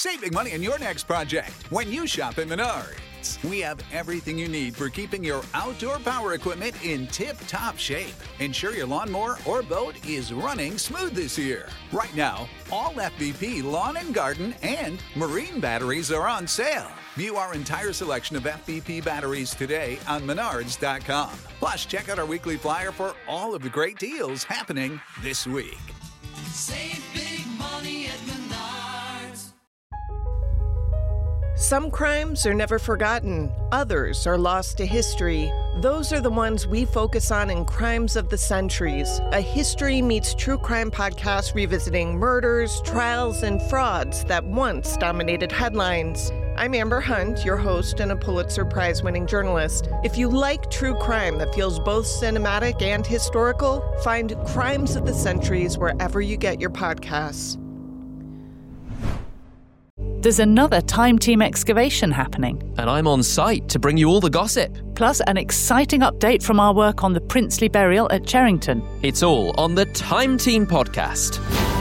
Save big money on your next project when you shop at Menards. We have everything you need for keeping your outdoor power equipment in tip-top shape. Ensure your lawnmower or boat is running smooth this year. Right now, all FVP lawn and garden and marine batteries are on sale. View our entire selection of FVP batteries today on Menards.com. Plus, check out our weekly flyer for all of the great deals happening this week. Save big money at Menards. Some crimes are never forgotten. Others are lost to history. Those are the ones we focus on in Crimes of the Centuries, a history meets true crime podcast revisiting murders, trials, and frauds that once dominated headlines. I'm Amber Hunt, your host and a Pulitzer Prize-winning journalist. If you like true crime that feels both cinematic and historical, find Crimes of the Centuries wherever you get your podcasts. There's another Time Team excavation happening. And I'm on site to bring you all the gossip. Plus, an exciting update from our work on the princely burial at Cherrington. It's all on the Time Team podcast.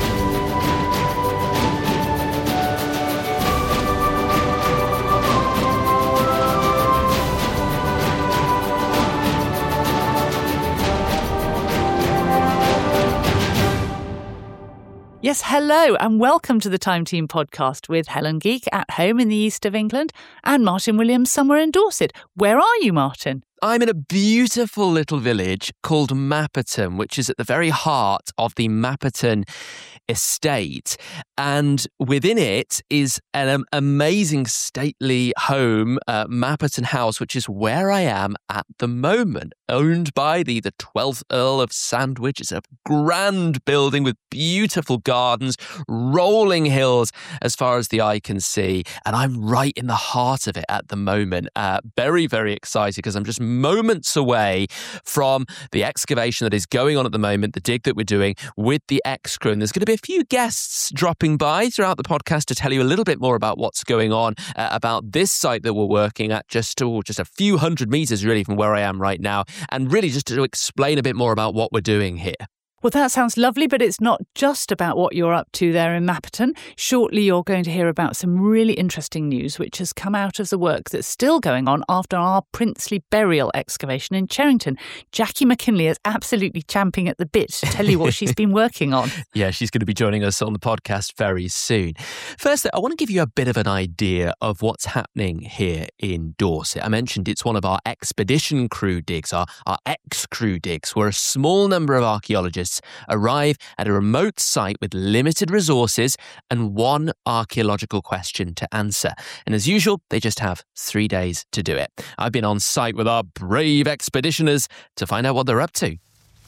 Yes, hello and welcome to the Time Team podcast with Helen Geek at home in the east of England and Martin Williams somewhere in Dorset. Where are you, Martin? I'm in a beautiful little village called Mapperton, which is at the very heart of the Mapperton estate. And within it is an amazing stately home, Mapperton House, which is where I am at the moment, owned by the 12th Earl of Sandwich. It's a grand building with beautiful gardens, rolling hills as far as the eye can see. And I'm right in the heart of it at the moment. Very, very excited because I'm just moments away from the excavation that is going on at the moment, the dig that we're doing with the X-Crew. And there's going to be a few guests dropping by throughout the podcast to tell you a little bit more about what's going on, about this site that we're working at just a few hundred meters really from where I am right now, and really just to explain a bit more about what we're doing here. Well, that sounds lovely, but it's not just about what you're up to there in Mapperton. Shortly, you're going to hear about some really interesting news which has come out of the work that's still going on after our princely burial excavation in Cherrington. Jackie McKinley is absolutely champing at the bit to tell you what she's been working on. Yeah, she's going to be joining us on the podcast very soon. First, I want to give you a bit of an idea of what's happening here in Dorset. I mentioned it's one of our expedition crew digs, our X-Crew digs, where a small number of archaeologists arrive at a remote site with limited resources and one archaeological question to answer. And as usual, they just have 3 days to do it. I've been on site with our brave expeditioners to find out what they're up to.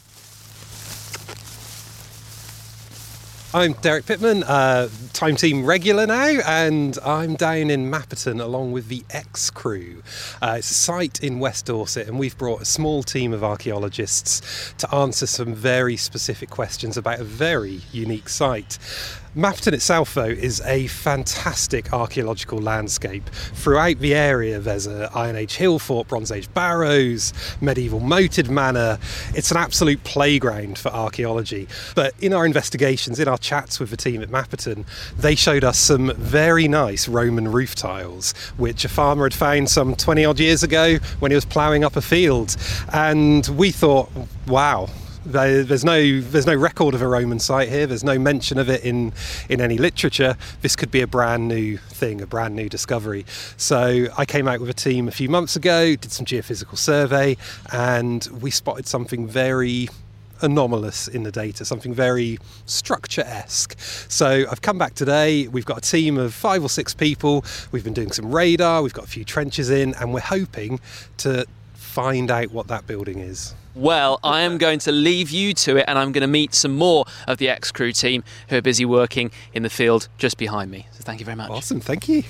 I'm Derek Pittman, Time Team regular now, and I'm down in Mapperton along with the X-Crew. It's a site in West Dorset, and we've brought a small team of archaeologists to answer some very specific questions about a very unique site. Mapperton itself, though, is a fantastic archaeological landscape. Throughout the area, there's an Iron Age hill fort, Bronze Age barrows, medieval moated manor. It's an absolute playground for archaeology. But in our investigations, in our chats with the team at Mapperton, they showed us some very nice Roman roof tiles, which a farmer had found some 20 odd years ago when he was ploughing up a field. And we thought, wow, there's no record of a Roman site here. There's no mention of it in any literature. This could be a brand new thing, a brand new discovery. So I came out with a team a few months ago, did some geophysical survey, and we spotted something very anomalous in the data, something very structure-esque. So I've come back today. We've got a team of 5 or 6 people. We've been doing some radar. We've got a few trenches in, and we're hoping to find out what that building is. Well, I am going to leave you to it, and I'm going to meet some more of the X-Crew team who are busy working in the field just behind me. So thank you very much. Awesome, thank you.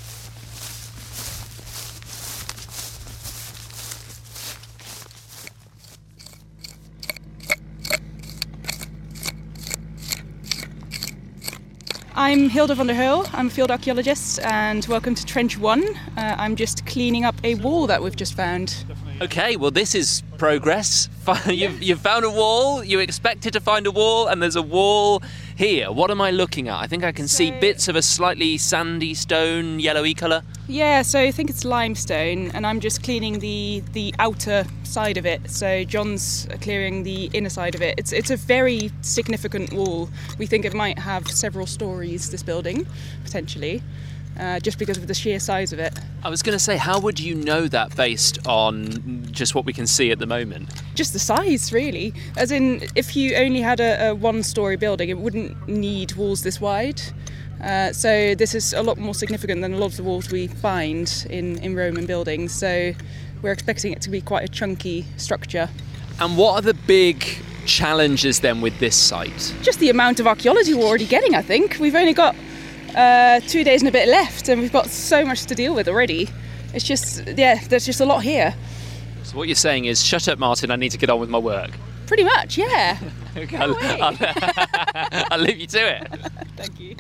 I'm Hilda van der Heul, I'm a field archaeologist, and welcome to Trench 1. I'm just cleaning up a wall that we've just found. Okay, well, this is progress. You've found a wall, you expected to find a wall, and there's a wall here. What am I looking at? I think I can see bits of a slightly sandy stone, yellowy colour. Yeah, so I think it's limestone, and I'm just cleaning the outer side of it. So John's clearing the inner side of it. It's a very significant wall. We think it might have several stories, this building, potentially. Just because of the sheer size of it. I was going to say, how would you know that based on just what we can see at the moment? Just the size, really. As in, if you only had a one-storey building, it wouldn't need walls this wide. So this is a lot more significant than a lot of the walls we find in Roman buildings. So we're expecting it to be quite a chunky structure. And what are the big challenges then with this site? Just the amount of archaeology we're already getting, I think. We've only got 2 days and a bit left, and we've got so much to deal with already. It's just, there's just a lot here. So what you're saying is, shut up, Martin, I need to get on with my work. Pretty much, yeah. Okay, I'll leave you to it. Thank you.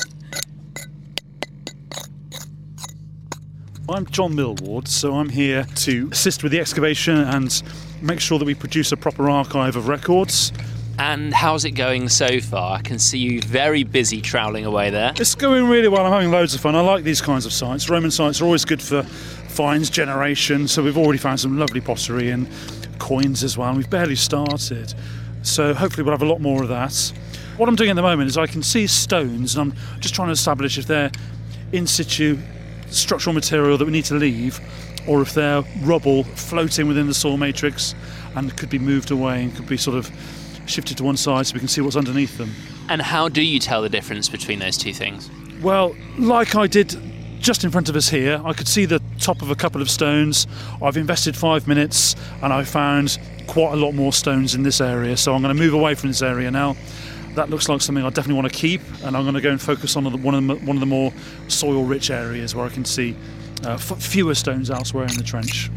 I'm John Millward, so I'm here to assist with the excavation and make sure that we produce a proper archive of records. And how's it going so far? I can see you very busy troweling away there. It's going really well. I'm having loads of fun. I like these kinds of sites. Roman sites are always good for finds generation, so we've already found some lovely pottery and coins as well, and we've barely started. So hopefully we'll have a lot more of that. What I'm doing at the moment is I can see stones, and I'm just trying to establish if they're in situ structural material that we need to leave, or if they're rubble floating within the soil matrix and could be moved away and could be sort of shifted to one side so we can see what's underneath them. And how do you tell the difference between those two things? Well, like I did just in front of us here, I could see the top of a couple of stones. I've invested 5 minutes and I found quite a lot more stones in this area, so I'm going to move away from this area now. That looks like something I definitely want to keep, and I'm going to go and focus on one of the more soil-rich areas where I can see fewer stones elsewhere in the trench.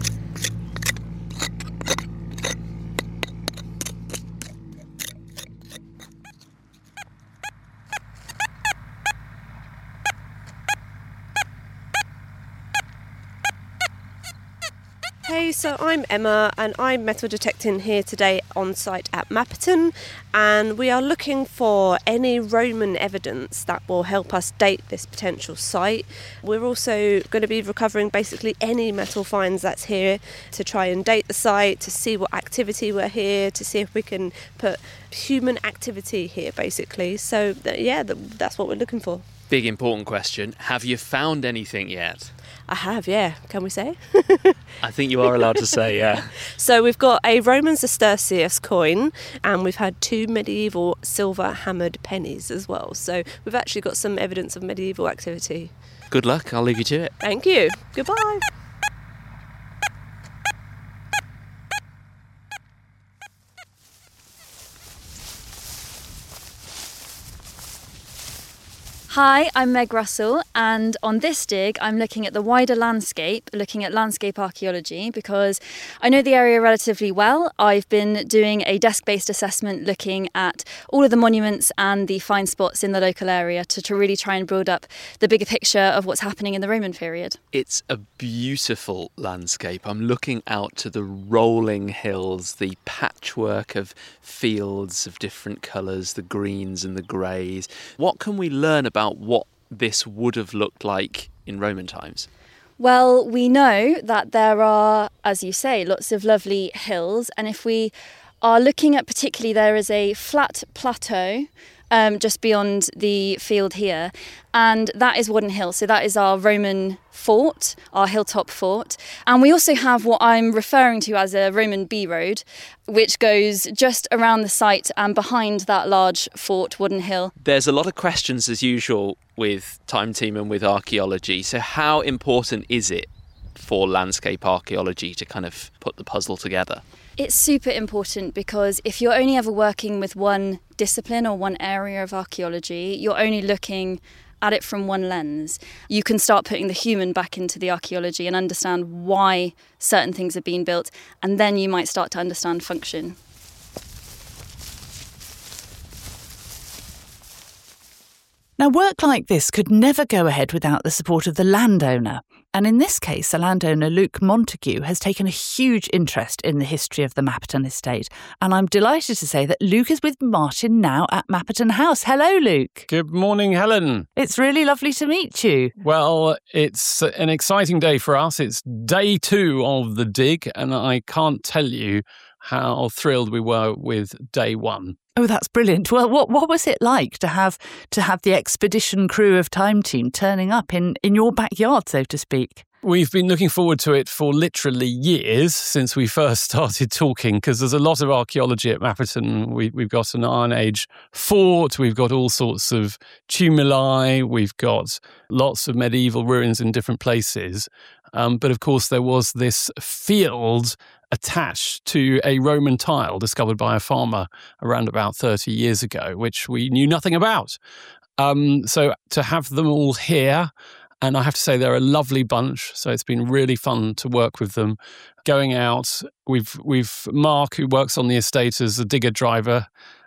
Hey, so I'm Emma and I'm metal detecting here today on site at Mapperton, and we are looking for any Roman evidence that will help us date this potential site. We're also going to be recovering basically any metal finds that's here to try and date the site, to see what activity we're here, to see if we can put human activity here basically. So that's what we're looking for. Big important question. Have you found anything yet? I have, yeah. Can we say? I think you are allowed to say, yeah. So we've got a Roman sestercius coin, and we've had 2 medieval silver hammered pennies as well. So we've actually got some evidence of medieval activity. Good luck. I'll leave you to it. Thank you. Goodbye. Hi, I'm Meg Russell, and on this dig I'm looking at the wider landscape, looking at landscape archaeology, because I know the area relatively well. I've been doing a desk-based assessment looking at all of the monuments and the find spots in the local area to really try and build up the bigger picture of what's happening in the Roman period. It's a beautiful landscape. I'm looking out to the rolling hills, the patchwork of fields of different colours, the greens and the greys. What can we learn about what this would have looked like in Roman times? Well, we know that there are, as you say, lots of lovely hills, and if we are looking at particularly, there is a flat plateau just beyond the field here, and that is Wooden Hill. So that is our Roman fort, our hilltop fort. And we also have what I'm referring to as a Roman B road, which goes just around the site and behind that large fort, Wooden Hill. There's a lot of questions as usual with Time Team and with archaeology. So how important is it for landscape archaeology to kind of put the puzzle together? It's super important, because if you're only ever working with one discipline or one area of archaeology, you're only looking at it from one lens. You can start putting the human back into the archaeology and understand why certain things are being built, and then you might start to understand function. Now, work like this could never go ahead without the support of the landowner. And in this case, the landowner, Luke Montague, has taken a huge interest in the history of the Mapperton estate. And I'm delighted to say that Luke is with Martin now at Mapperton House. Hello, Luke. Good morning, Helen. It's really lovely to meet you. Well, it's an exciting day for us. It's day 2 of the dig, and I can't tell you how thrilled we were with day 1. Oh, that's brilliant. Well, what was it like to have the expedition crew of Time Team turning up in your backyard, so to speak? We've been looking forward to it for literally years since we first started talking, because there's a lot of archaeology at Mapperton. We've got an Iron Age fort, we've got all sorts of tumuli, we've got lots of medieval ruins in different places. But of course, there was this field attached to a Roman tile discovered by a farmer around about 30 years ago, which we knew nothing about. So to have them all here, and I have to say they're a lovely bunch, so it's been really fun to work with them. Going out, we've Mark, who works on the estate as a digger driver,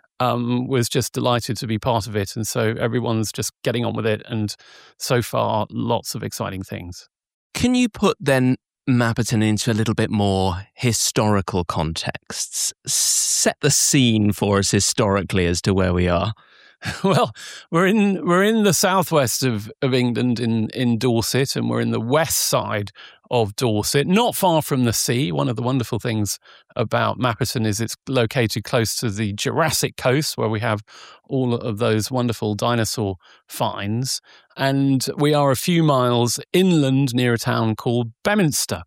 was just delighted to be part of it, and so everyone's just getting on with it, and so far, lots of exciting things. Can you put then Mapperton into a little bit more historical contexts? Set the scene for us historically as to where we are. Well, we're in the southwest of England in Dorset, and we're in the west side of Dorset, not far from the sea. One of the wonderful things about Mapperton is it's located close to the Jurassic coast, where we have all of those wonderful dinosaur finds. And we are a few miles inland near a town called Beminster.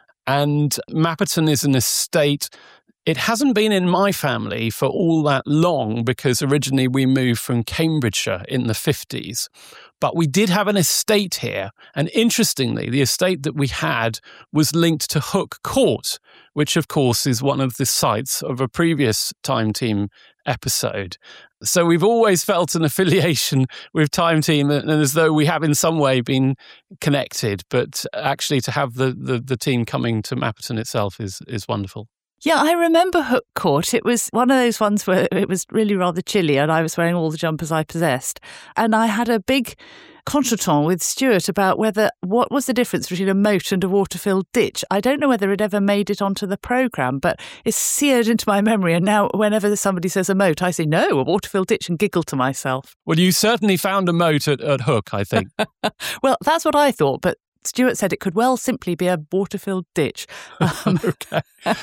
And Mapperton is an estate. It hasn't been in my family for all that long, because originally we moved from Cambridgeshire in the 50s. But we did have an estate here. And interestingly, the estate that we had was linked to Hook Court, which of course is one of the sites of a previous Time Team episode. So we've always felt an affiliation with Time Team, and as though we have in some way been connected. But actually to have the team coming to Mapperton itself is wonderful. Yeah, I remember Hook Court. It was one of those ones where it was really rather chilly and I was wearing all the jumpers I possessed. And I had a big contretemps with Stuart about what was the difference between a moat and a water-filled ditch. I don't know whether it ever made it onto the programme, but it's seared into my memory. And now whenever somebody says a moat, I say, no, a water-filled ditch, and giggle to myself. Well, you certainly found a moat at Hook, I think. Well, that's what I thought, but Stuart said it could well simply be a water-filled ditch. Okay,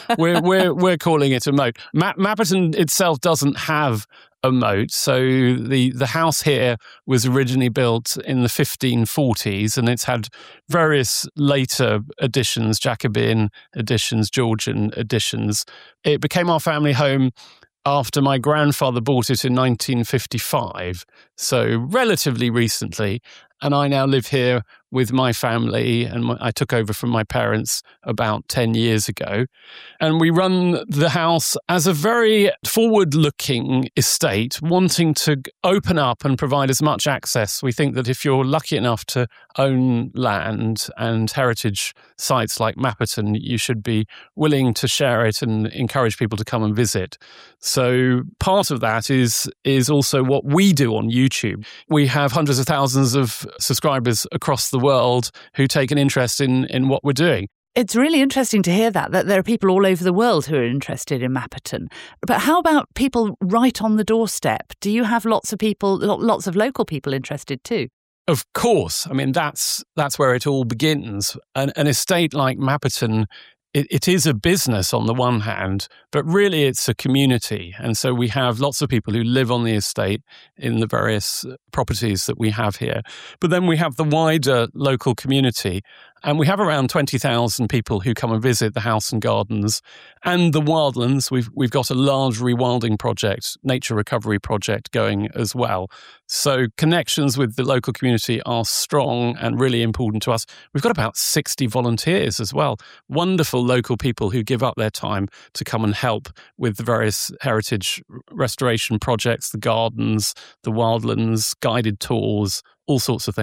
we're calling it a moat. Mapperton itself doesn't have a moat, so the house here was originally built in the 1540s, and it's had various later additions, Jacobean additions, Georgian additions. It became our family home after my grandfather bought it in 1955, so relatively recently. And I now live here with my family, and I took over from my parents about 10 years ago. And we run the house as a very forward-looking estate, wanting to open up and provide as much access. We think that if you're lucky enough to own land and heritage sites like Mapperton, you should be willing to share it and encourage people to come and visit. So part of that is also what we do on YouTube. We have hundreds of thousands of subscribers across the world who take an interest in what we're doing. It's really interesting to hear that there are people all over the world who are interested in Mapperton. But how about people right on the doorstep? Do you have lots of local people interested too? Of course. I mean, that's where it all begins. An estate like Mapperton, it is a business on the one hand, but really it's a community. And so we have lots of people who live on the estate in the various properties that we have here. But then we have the wider local community. And we have around 20,000 people who come and visit the house and gardens and the wildlands. We've got a large rewilding project, nature recovery project going as well. So connections with the local community are strong and really important to us. We've got about 60 volunteers as well. Wonderful local people who give up their time to come and help with the various heritage restoration projects, the gardens, the wildlands, guided tours, all sorts of things.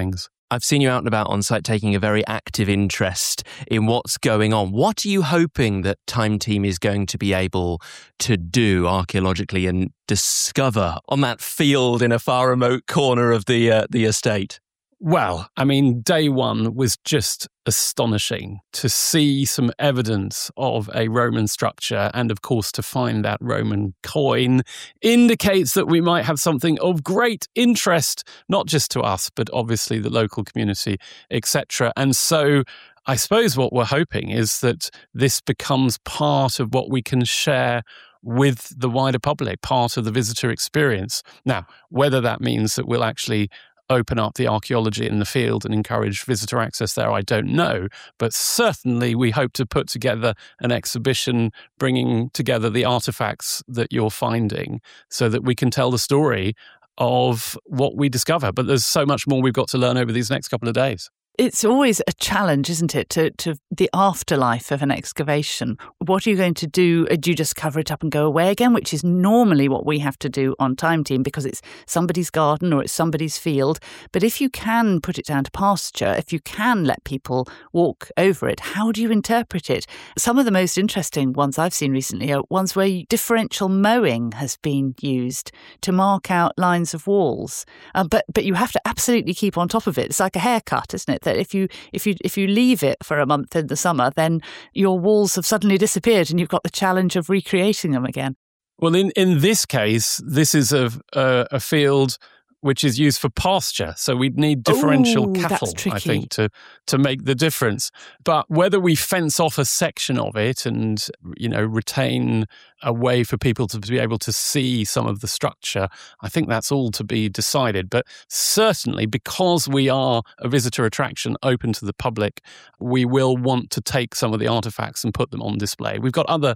I've seen you out and about on site taking a very active interest in what's going on. What are you hoping that Time Team is going to be able to do archaeologically and discover on that field in a far remote corner of the estate? Well, I mean, day one was just astonishing to see some evidence of a Roman structure, and of course to find that Roman coin indicates that we might have something of great interest, not just to us, but obviously the local community, etc. And so I suppose what we're hoping is that this becomes part of what we can share with the wider public, part of the visitor experience. Now, whether that means that we'll actually open up the archaeology in the field and encourage visitor access there, I don't know. But certainly we hope to put together an exhibition bringing together the artifacts that you're finding so that we can tell the story of what we discover. But there's so much more we've got to learn over these next couple of days. It's always a challenge, isn't it, to the afterlife of an excavation. What are you going to do? Do you just cover it up and go away again, which is normally what we have to do on Time Team because it's somebody's garden or it's somebody's field. But if you can put it down to pasture, if you can let people walk over it, how do you interpret it? Some of the most interesting ones I've seen recently are ones where differential mowing has been used to mark out lines of walls. But you have to absolutely keep on top of it. It's like a haircut, isn't it? That if you leave it for a month in the summer, then your walls have suddenly disappeared and you've got the challenge of recreating them again. Well, in this case, this is a field which is used for pasture. So we'd need differential cattle, I think, to make the difference. But whether we fence off a section of it and, retain a way for people to be able to see some of the structure, I think that's all to be decided. But certainly, because we are a visitor attraction open to the public, we will want to take some of the artifacts and put them on display. We've got other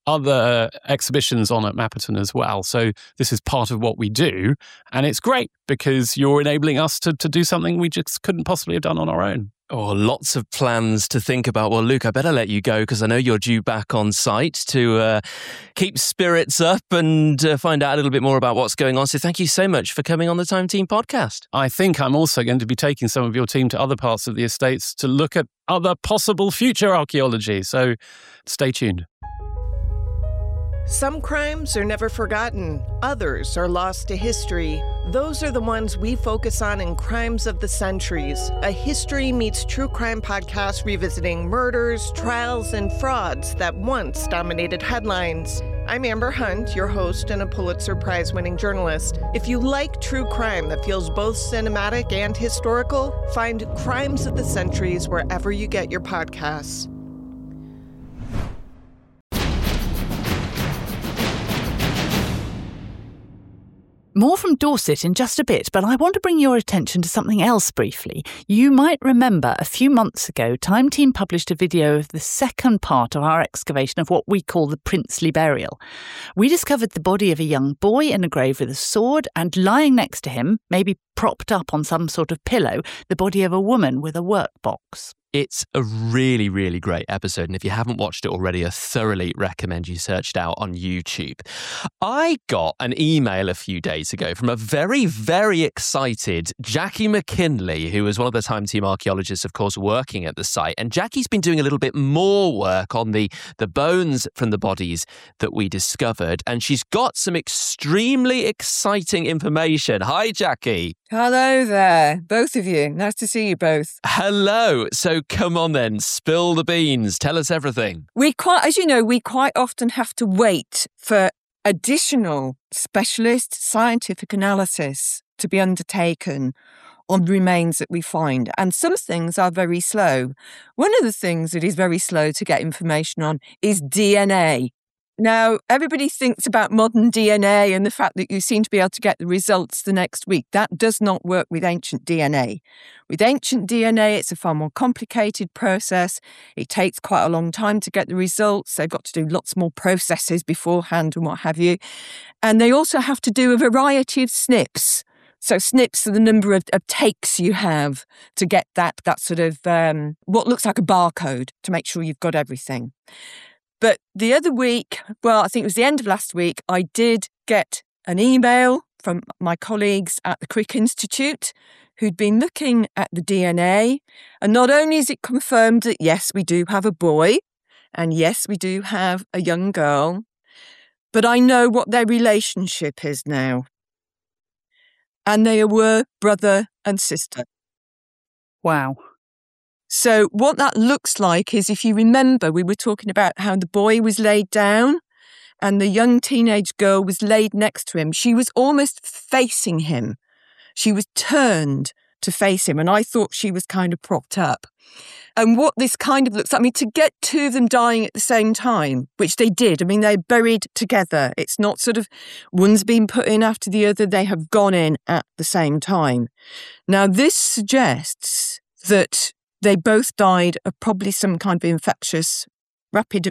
exhibitions on at Mapperton as well. So this is part of what we do. And it's great because you're enabling us to do something we just couldn't possibly have done on our own. Oh, lots of plans to think about. Well, Luke, I better let you go because I know you're due back on site to keep spirits up and find out a little bit more about what's going on. So thank you so much for coming on the Time Team podcast. I think I'm also going to be taking some of your team to other parts of the estates to look at other possible future archaeology. So stay tuned. Some crimes are never forgotten. Others are lost to history. Those are the ones we focus on in Crimes of the Centuries, a history meets true crime podcast revisiting murders, trials, and frauds that once dominated headlines. I'm Amber Hunt, your host and a Pulitzer Prize-winning journalist. If you like true crime that feels both cinematic and historical, find Crimes of the Centuries wherever you get your podcasts. More from Dorset in just a bit, but I want to bring your attention to something else briefly. You might remember a few months ago, Time Team published a video of the second part of our excavation of what we call the princely burial. We discovered the body of a young boy in a grave with a sword, and lying next to him, maybe propped up on some sort of pillow, the body of a woman with a workbox. It's a really, really great episode. And if you haven't watched it already, I thoroughly recommend you search it out on YouTube. I got an email a few days ago from a very, very excited Jackie McKinley, who was one of the Time Team archaeologists, of course, working at the site. And Jackie's been doing a little bit more work on the bones from the bodies that we discovered. And she's got some extremely exciting information. Hi, Jackie. Hello there, both of you. Nice to see you both. Hello. So come on then, spill the beans. Tell us everything. As you know, we quite often have to wait for additional specialist scientific analysis to be undertaken on remains that we find. And some things are very slow. One of the things that is very slow to get information on is DNA. Now, everybody thinks about modern DNA and the fact that you seem to be able to get the results the next week. That does not work with ancient DNA. With ancient DNA, it's a far more complicated process. It takes quite a long time to get the results. They've got to do lots more processes beforehand and what have you. And they also have to do a variety of SNPs. So SNPs are the number of takes you have to get that sort of what looks like a barcode to make sure you've got everything. But the other week, well, I think it was the end of last week, I did get an email from my colleagues at the Crick Institute who'd been looking at the DNA. And not only is it confirmed that, yes, we do have a boy, and yes, we do have a young girl, but I know what their relationship is now. And they were brother and sister. Wow. So what that looks like is, if you remember, we were talking about how the boy was laid down and the young teenage girl was laid next to him. She was almost facing him. She was turned to face him, and I thought she was kind of propped up. And what this kind of looks like, I mean, to get two of them dying at the same time, which they did, I mean, they're buried together. It's not sort of one's been put in after the other. They have gone in at the same time. Now, this suggests that they both died of probably some kind of infectious, rapid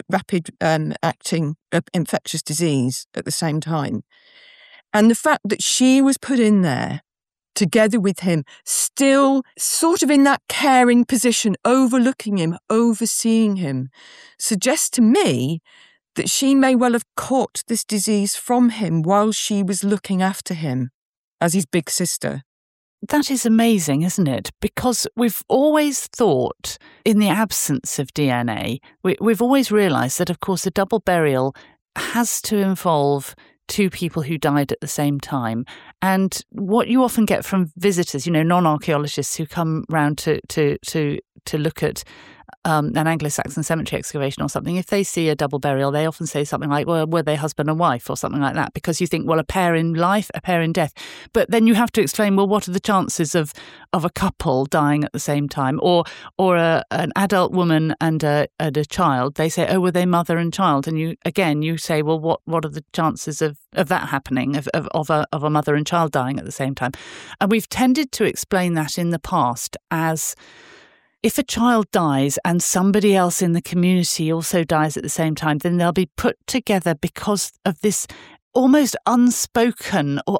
acting infectious disease at the same time. And the fact that she was put in there together with him, still sort of in that caring position, overlooking him, overseeing him, suggests to me that she may well have caught this disease from him while she was looking after him as his big sister. That is amazing, isn't it? Because we've always thought, in the absence of DNA, we've always realised that, of course, a double burial has to involve two people who died at the same time. And what you often get from visitors, non-archaeologists who come round to look at an Anglo-Saxon cemetery excavation or something, if they see a double burial, they often say something like, well, were they husband and wife or something like that? Because you think, well, a pair in life, a pair in death. But then you have to explain, well, what are the chances of a couple dying at the same time? Or an adult woman and a child, they say, oh, were they mother and child? And you say, well, what are the chances of that happening, of a mother and child dying at the same time? And we've tended to explain that in the past as, if a child dies and somebody else in the community also dies at the same time, then they'll be put together because of this almost unspoken or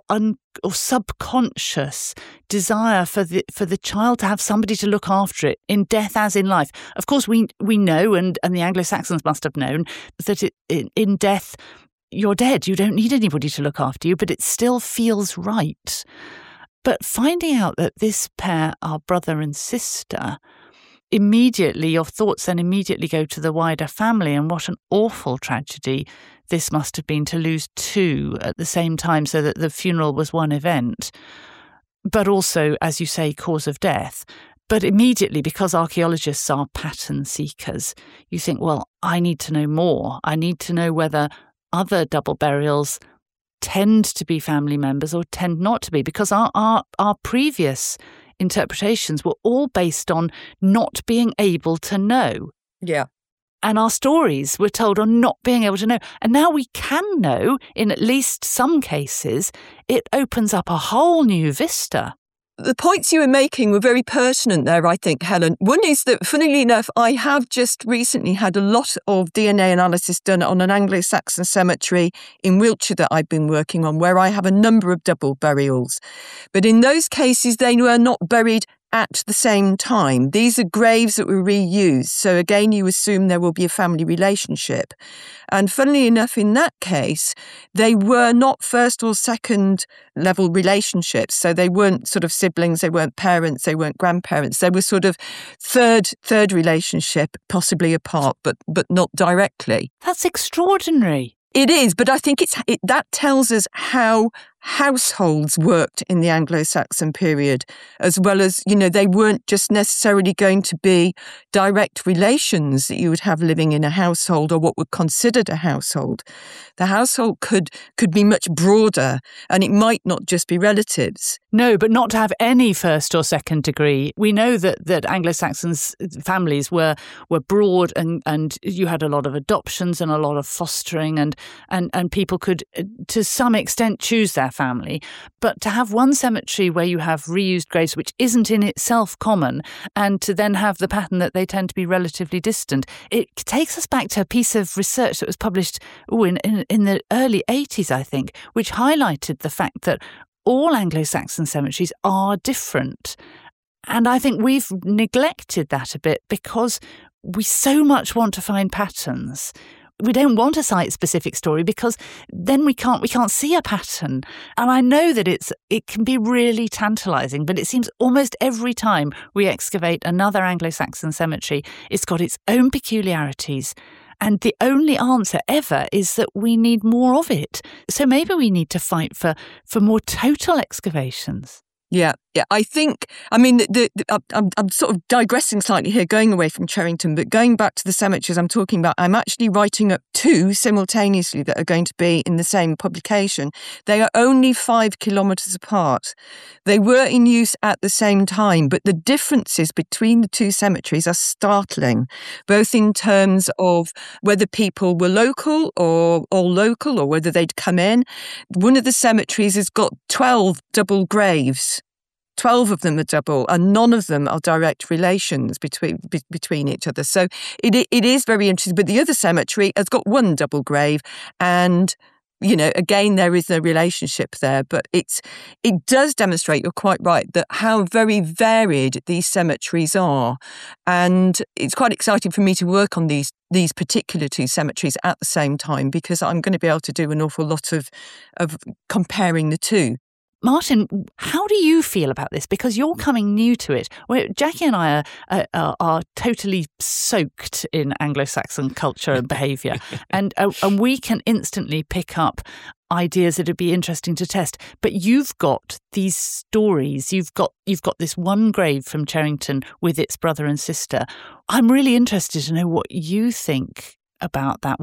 subconscious desire for the child to have somebody to look after it in death as in life. Of course, we know, and the Anglo-Saxons must have known, that in death you're dead. You don't need anybody to look after you, but it still feels right. But finding out that this pair are brother and sister, immediately your thoughts then immediately go to the wider family, and what an awful tragedy this must have been to lose two at the same time, so that the funeral was one event, but also, as you say, cause of death. But immediately, because archaeologists are pattern seekers, you think, well, I need to know more. I need to know whether other double burials tend to be family members or tend not to be, because our previous interpretations were all based on not being able to know. Yeah. And our stories were told on not being able to know. And now we can know, in at least some cases. It opens up a whole new vista. The points you were making were very pertinent there, I think, Helen. One is that, funnily enough, I have just recently had a lot of DNA analysis done on an Anglo-Saxon cemetery in Wiltshire that I've been working on, where I have a number of double burials. But in those cases, they were not buried at the same time. These are graves that were reused. So again, you assume there will be a family relationship. And funnily enough, in that case, they were not first or second level relationships. So they weren't sort of siblings, they weren't parents, they weren't grandparents. They were sort of third relationship, possibly apart, but not directly. That's extraordinary. It is, but I think that tells us how households worked in the Anglo-Saxon period, as well as, they weren't just necessarily going to be direct relations that you would have living in a household or what were considered a household. The household could be much broader, and it might not just be relatives. No, but not to have any first or second degree. We know that Anglo-Saxons families were broad, and you had a lot of adoptions and a lot of fostering, and people could, to some extent, choose their family. But to have one cemetery where you have reused graves, which isn't in itself common, and to then have the pattern that they tend to be relatively distant, it takes us back to a piece of research that was published in the early 80s, I think, which highlighted the fact that all Anglo-Saxon cemeteries are different. And I think we've neglected that a bit because we so much want to find patterns. we don't want a site-specific story because then we can't see a pattern. And I know that it can be really tantalising, but it seems almost every time we excavate another Anglo-Saxon cemetery, it's got its own peculiarities. And the only answer ever is that we need more of it. So maybe we need to fight for more total excavations. Yeah. I think, I mean, I'm sort of digressing slightly here, going away from Cherrington, but going back to the cemeteries I'm talking about, I'm actually writing up 2 simultaneously that are going to be in the same publication. They are only 5 kilometres apart. They were in use at the same time, but the differences between the 2 cemeteries are startling, both in terms of whether people were local or all local, or whether they'd come in. One of the cemeteries has got 12 double graves. 12 of them are double, and none of them are direct relations between each other. So it is very interesting. But the other cemetery has got 1 double grave, and again, there is no relationship there. But it does demonstrate, you're quite right, that how very varied these cemeteries are, and it's quite exciting for me to work on these particular 2 cemeteries at the same time, because I'm going to be able to do an awful lot of comparing the 2. Martin, how do you feel about this? Because you're coming new to it. Jackie and I are totally soaked in Anglo-Saxon culture and behaviour, and we can instantly pick up ideas that would be interesting to test. But you've got these stories. You've got this one grave from Cherrington with its brother and sister. I'm really interested to know what you think about that.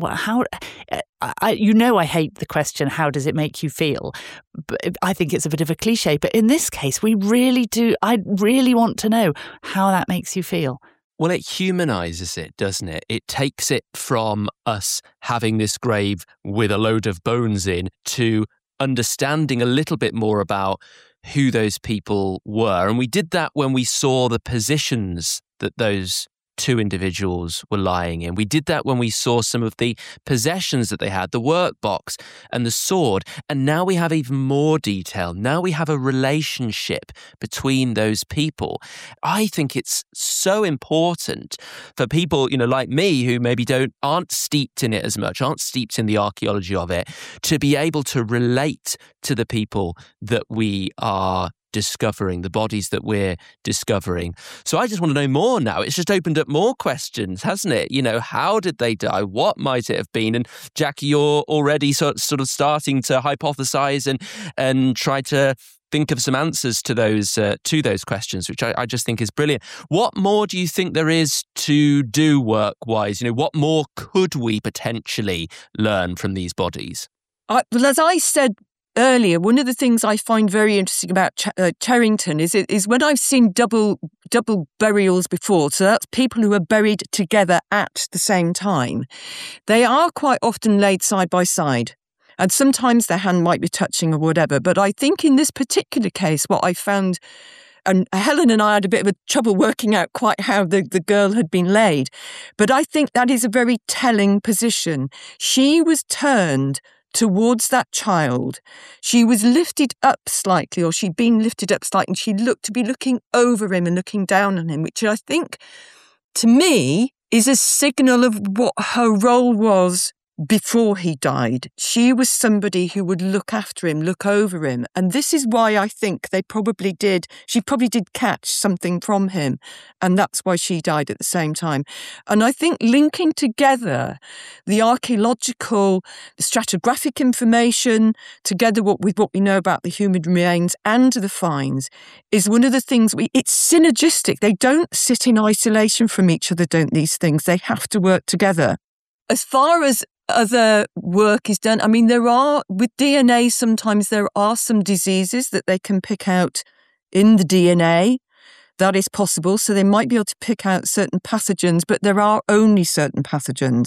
I hate the question, how does it make you feel? But I think it's a bit of a cliche. But in this case, we really do. I really want to know how that makes you feel. Well, it humanises it, doesn't it? It takes it from us having this grave with a load of bones in to understanding a little bit more about who those people were. And we did that when we saw the positions that those 2 individuals were lying in. We did that when we saw some of the possessions that they had, the workbox and the sword. And now we have even more detail. Now we have a relationship between those people. I think it's so important for people, like me, who maybe aren't steeped in it as much, aren't steeped in the archaeology of it, to be able to relate to the people that we are discovering, the bodies that we're discovering. So I just want to know more now. It's just opened up more questions, hasn't it? How did they die? What might it have been? And Jackie, you're already sort of starting to hypothesize and try to think of some answers to those questions, which I just think is brilliant. What more do you think there is to do work-wise? What more could we potentially learn from these bodies? Well, as I said earlier, one of the things I find very interesting about Cherrington is when I've seen double burials before, so that's people who are buried together at the same time, they are quite often laid side by side. And sometimes their hand might be touching or whatever. But I think in this particular case, what I found, and Helen and I had a bit of a trouble working out quite how the girl had been laid, but I think that is a very telling position. She was turned towards that child. She was lifted up slightly, or she'd been lifted up slightly, and she looked to be looking over him and looking down on him, which I think, to me, is a signal of what her role was before he died. She was somebody who would look after him, look over him. And this is why I think she probably did catch something from him. And that's why she died at the same time. And I think linking together the archaeological, the stratigraphic information, together with what we know about the human remains and the finds, is one of the things it's synergistic. They don't sit in isolation from each other, don't these things? They have to work together. As far as other work is done, with DNA, sometimes there are some diseases that they can pick out in the DNA. That is possible. So they might be able to pick out certain pathogens, but there are only certain pathogens.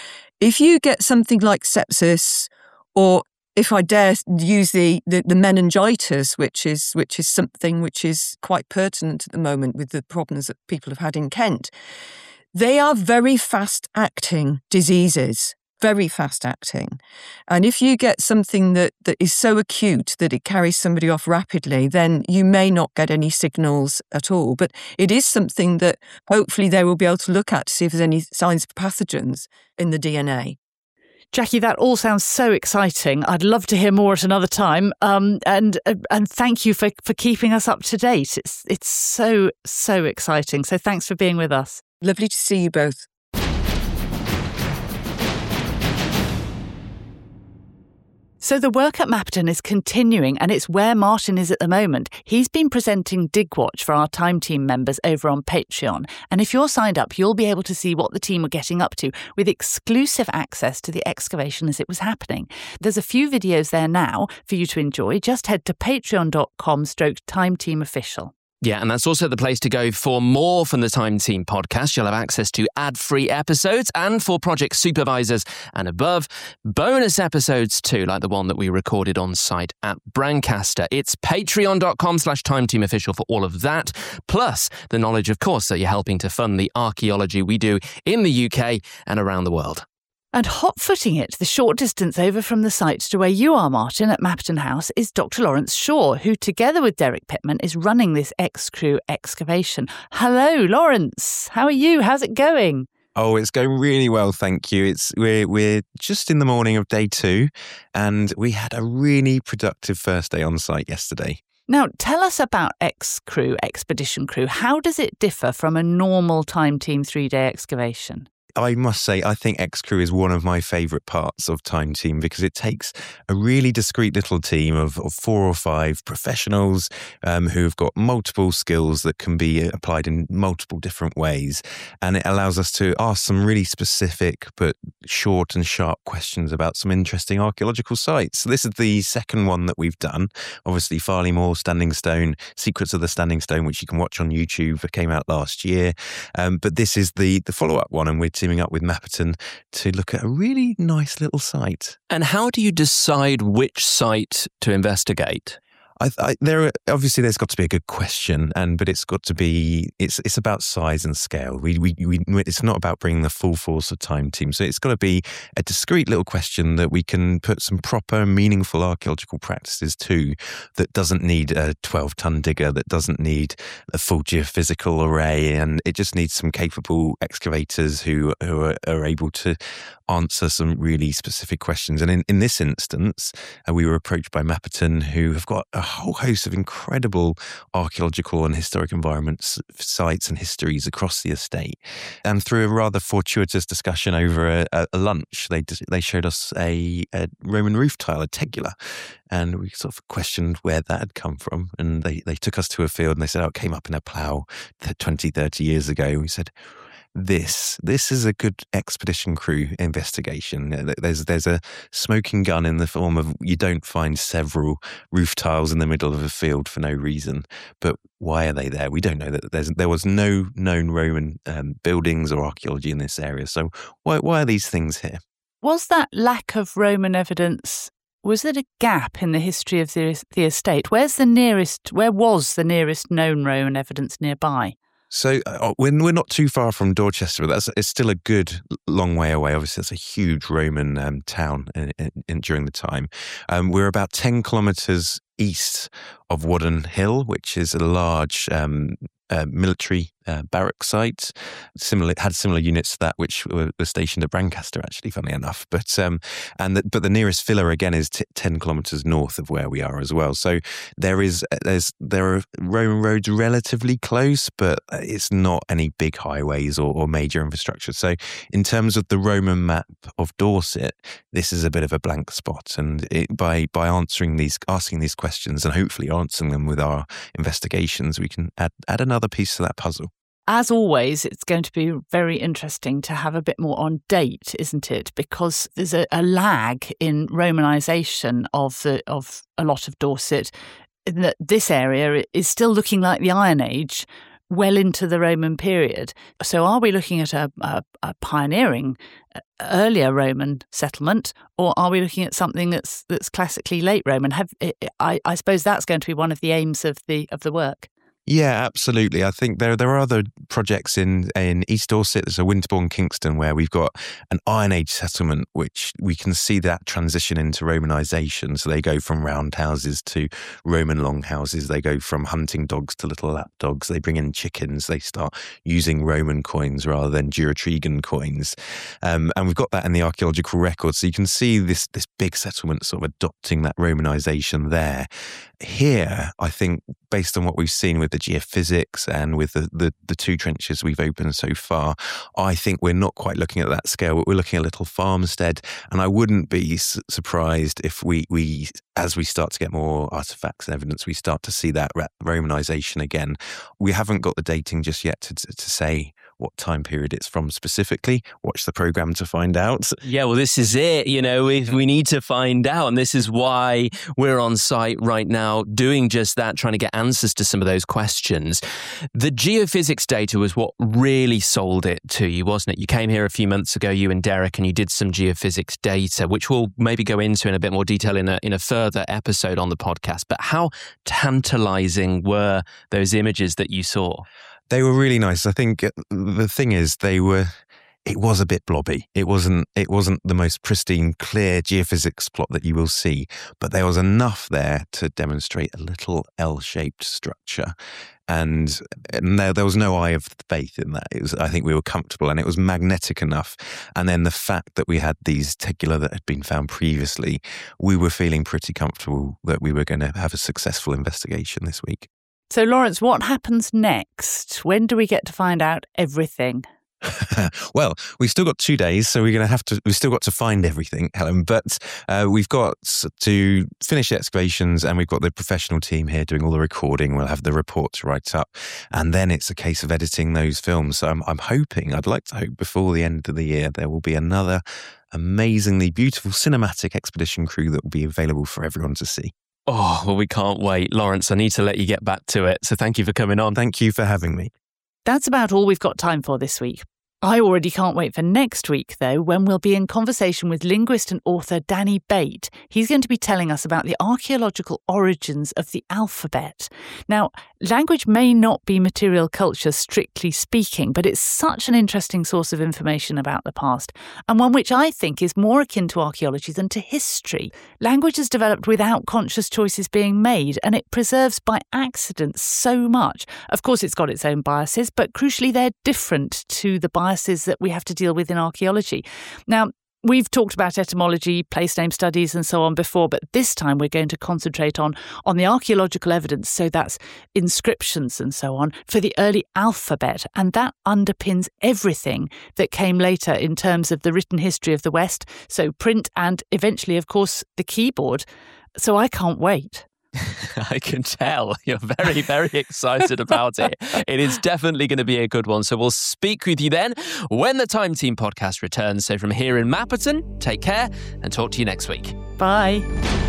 If you get something like sepsis, or if I dare use the meningitis, which is something which is quite pertinent at the moment with the problems that people have had in Kent, they are very fast-acting diseases. Very fast-acting. And if you get something that is so acute that it carries somebody off rapidly, then you may not get any signals at all. But it is something that hopefully they will be able to look at to see if there's any signs of pathogens in the DNA. Jackie, that all sounds so exciting. I'd love to hear more at another time. And thank you for keeping us up to date. It's so exciting. So thanks for being with us. Lovely to see you both. So the work at Mapperton is continuing, and it's where Martin is at the moment. He's been presenting Digwatch for our Time Team members over on Patreon. And if you're signed up, you'll be able to see what the team were getting up to with exclusive access to the excavation as it was happening. There's a few videos there now for you to enjoy. Just head to patreon.com/TimeTeamOfficial. Yeah, and that's also the place to go for more from the Time Team podcast. You'll have access to ad-free episodes, and for project supervisors and above, bonus episodes too, like the one that we recorded on site at Brancaster. It's patreon.com/TimeTeamOfficial for all of that, plus the knowledge, of course, that you're helping to fund the archaeology we do in the UK and around the world. And hot-footing it the short distance over from the site to where you are, Martin, at Mapperton House, is Dr. Lawrence Shaw, who, together with Derek Pittman, is running this X-Crew excavation. Hello, Lawrence. How are you? How's it going? Oh, it's going really well, thank you. We're just in the morning of day 2, and we had a really productive first day on site yesterday. Now, tell us about X-Crew, Expedition Crew. How does it differ from a normal Time Team 3-day excavation? I must say, I think X-Crew is one of my favourite parts of Time Team because it takes a really discreet little team of 4 or 5 professionals who've got multiple skills that can be applied in multiple different ways. And it allows us to ask some really specific but short and sharp questions about some interesting archaeological sites. So this is the second one that we've done. Obviously, Farley Moor, Standing Stone, Secrets of the Standing Stone, which you can watch on YouTube, that came out last year. But this is the follow-up one, and we're teaming up with Mapperton to look at a really nice little site. And how do you decide which site to investigate? There's got to be a good question, but it's got to be it's about size and scale. It's not about bringing the full force of Time Team. So it's got to be a discreet little question that we can put some proper, meaningful archaeological practices to, that doesn't need a 12-ton digger, that doesn't need a full geophysical array, and it just needs some capable excavators who are able to answer some really specific questions. And in this instance, we were approached by Mapperton, who have got a whole host of incredible archaeological and historic environments, sites and histories across the estate. And through a rather fortuitous discussion over a lunch, they showed us a Roman roof tile, a tegula, and we sort of questioned where that had come from. And they took us to a field and they said, it came up in a plough 20, 30 years ago. We said, This is a good Expedition Crew investigation. There's a smoking gun in the form of, you don't find several roof tiles in the middle of a field for no reason. But why are they there? We don't know. That there was no known Roman buildings or archaeology in this area. So why are these things here? Was that lack of Roman evidence, was it a gap in the history of the estate? Where was the nearest known Roman evidence nearby? So we're not too far from Dorchester, but it's still a good long way away. Obviously, it's a huge Roman town during the time. We're about 10 kilometres east of Whaddon Hill, which is a large military barrack site. Had similar units to that which were stationed at Brancaster, actually, funnily enough. But the nearest villa again is 10 kilometres north of where we are as well. So there are Roman roads relatively close, but it's not any big highways or major infrastructure. So in terms of the Roman map of Dorset, this is a bit of a blank spot. And by asking these questions and hopefully answering them with our investigations, we can add another piece to that puzzle. As always, it's going to be very interesting to have a bit more on date, isn't it? Because there's a lag in Romanisation of a lot of Dorset. That this area is still looking like the Iron Age, well into the Roman period. So, are we looking at a pioneering earlier Roman settlement, or are we looking at something that's classically late Roman? I suppose that's going to be one of the aims of the work. Yeah, absolutely. I think there are other projects in East Dorset. There's a Winterbourne Kingston where we've got an Iron Age settlement, which we can see that transition into Romanisation. So they go from round houses to Roman long houses. They go from hunting dogs to little lap dogs. They bring in chickens. They start using Roman coins rather than Durotrigan coins. And we've got that in the archaeological record. So you can see this big settlement sort of adopting that Romanisation there. Here, I think, based on what we've seen with the geophysics and with the two trenches we've opened so far, I think we're not quite looking at that scale. We're looking at a little farmstead, and I wouldn't be surprised if we as we start to get more artifacts and evidence, we start to see that Romanisation again. We haven't got the dating just yet to say what time period it's from specifically. Watch the programme to find out. Yeah, well, this is it. We need to find out. And this is why we're on site right now doing just that, trying to get answers to some of those questions. The geophysics data was what really sold it to you, wasn't it? You came here a few months ago, you and Derek, and you did some geophysics data, which we'll maybe go into in a bit more detail in a further episode on the podcast. But how tantalising were those images that you saw? They were really nice. I think the thing is, it was a bit blobby. It wasn't the most pristine, clear geophysics plot that you will see, but there was enough there to demonstrate a little L-shaped structure. And there was no eye of faith in that. I think we were comfortable, and it was magnetic enough. And then the fact that we had these tegula that had been found previously, we were feeling pretty comfortable that we were going to have a successful investigation this week. So, Lawrence, what happens next? When do we get to find out everything? Well, we've still got 2 days, so we've still got to find everything, Helen, but we've got to finish the excavations, and we've got the professional team here doing all the recording. We'll have the report to write up, and then it's a case of editing those films. So I'd like to hope before the end of the year, there will be another amazingly beautiful cinematic expedition crew that will be available for everyone to see. Oh, well, we can't wait. Lawrence, I need to let you get back to it. So thank you for coming on. Thank you for having me. That's about all we've got time for this week. I already can't wait for next week, though, when we'll be in conversation with linguist and author Danny Bate. He's going to be telling us about the archaeological origins of the alphabet. Now, language may not be material culture, strictly speaking, but it's such an interesting source of information about the past, and one which I think is more akin to archaeology than to history. Language is developed without conscious choices being made, and it preserves by accident so much. Of course, it's got its own biases, but crucially, they're different to the biases that we have to deal with in archaeology. Now, we've talked about etymology, place name studies and so on before, but this time we're going to concentrate on the archaeological evidence, so that's inscriptions and so on, for the early alphabet, and that underpins everything that came later in terms of the written history of the West, so print and eventually, of course, the keyboard. So I can't wait. I can tell you're very, very excited about it. It is definitely going to be a good one. So we'll speak with you then when the Time Team podcast returns. So from here in Mapperton, take care and talk to you next week. Bye.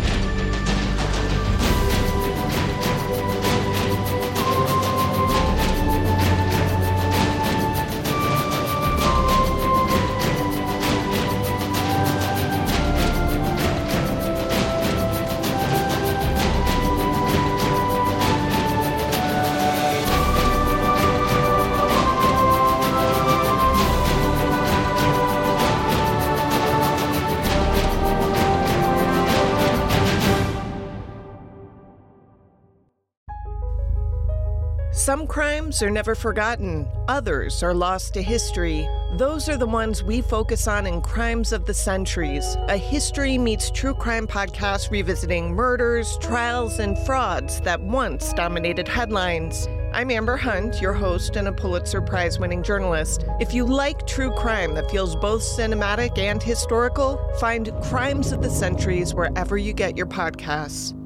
Some crimes are never forgotten. Others are lost to history. Those are the ones we focus on in Crimes of the Centuries, a history meets true crime podcast revisiting murders, trials, and frauds that once dominated headlines. I'm Amber Hunt, your host and a Pulitzer Prize-winning journalist. If you like true crime that feels both cinematic and historical, find Crimes of the Centuries wherever you get your podcasts.